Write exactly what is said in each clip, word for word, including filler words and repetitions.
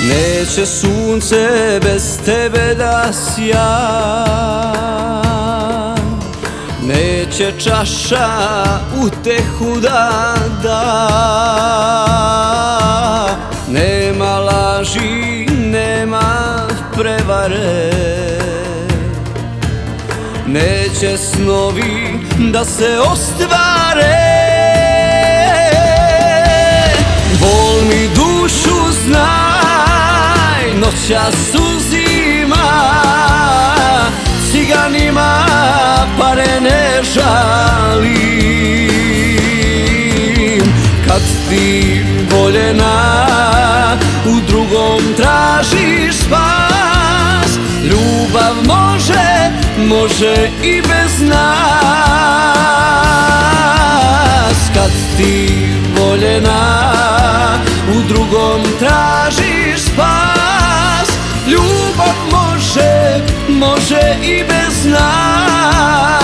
Neće sunce bez tebe da sja, neće čaša utehu da da. Nema laži, nema prevare, neće snovi da se ostvare. Bol mi dušu znaj, noćas uzima, ciganima pare ne žalim. Kad ti voljena u drugom tražiš spas, ljubav može, može i bez nas. Kad ti voljena u drugom tražiš spas, ljubav može, može i bez nas.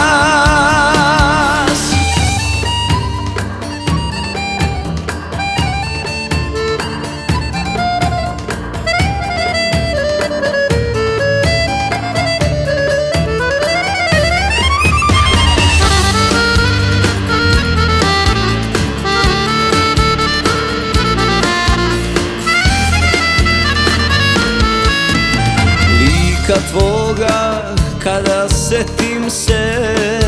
Lika tvoga kada setim se,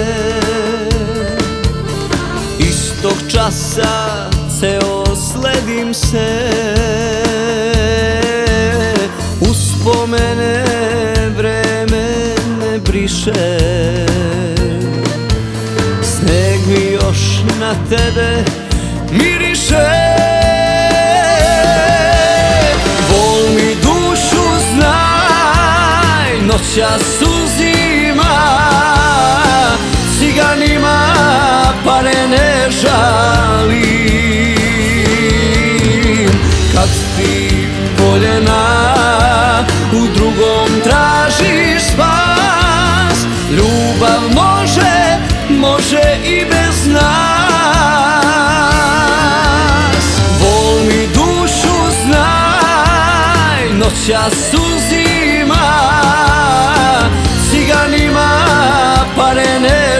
istog časa ceo sledim se. Uspomene vreme ne briše, sneg mi još na tebe miriše. Bol mi dušu znaj, noćas uzima, ciganima pare ne žalim. Kad ti voljena u drugom tražiš spas, ljubav može, može i bez nas. Bol mi dušu znaj, noćas uzima, ciganima pare ne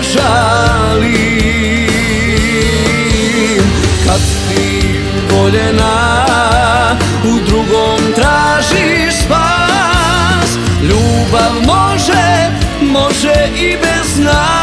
žalim. Kad ti voljena u drugom tražiš spas, ljubav može, može i bez nas.